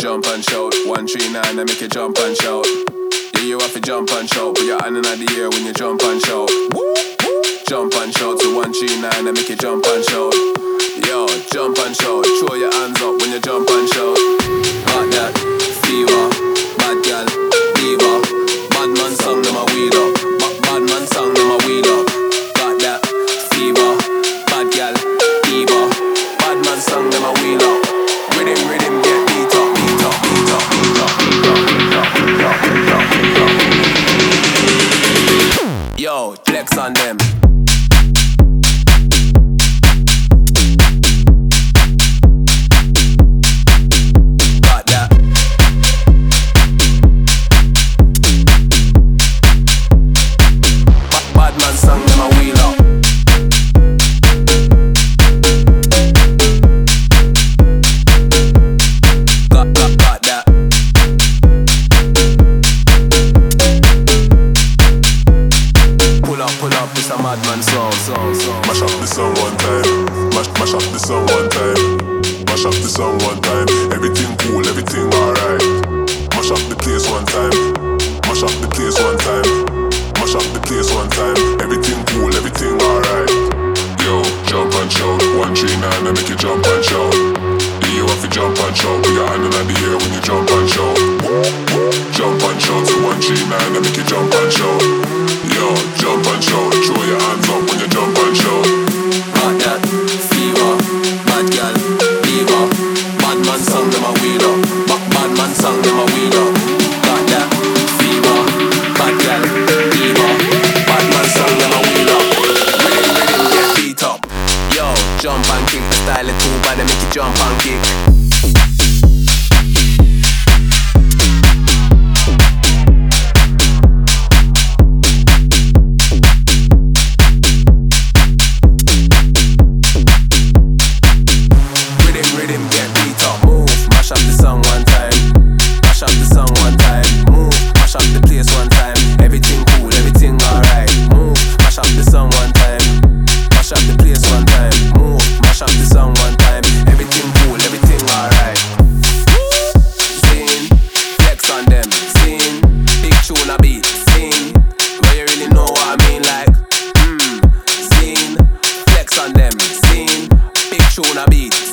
jump and shout. 139 and make you jump and shout. Yeah, you have to jump and shout. Put your hand in the air when you jump and shout. Jump and shout to 139 and make you jump and shout. Yo, jump and shout. Throw your hands up when you jump and shout. Got that fever, bad gal, diva. Bad man song them a wheel up. Bad man song them a wheel up. Got that fever, bad gal, diva. Bad man song them a wheel up. Rhythm, get beat up, beat up, beat up, beat up, beat up, beat up, beat up, beat up, beat up. Yo, flex on them. Mash up the song one time. Mash up the song one time. Mash up the song one time. Everything cool, everything alright. Mash up the place one time. Mash up the place one time. Mash up the place one time. Everything cool, everything alright. Yo, jump and shout. 139 and make you jump and shout. Yeah, you have to jump and shout. Put your hand in the air when you jump and shout. Jump and shout to 139 and make you jump and shout. Yo, jump and shout. Throw your hands up when you jump and shout. Got that fever, bad gal, diva. Bad man song them a wheel up. Bad man song them a wheel up. Got that fever, bad gal, diva. Bad man song them a wheel up. Rhythm, get beat up. Yo, jump and kick. The style is too bad, they make you jump and kick. Tune a beat.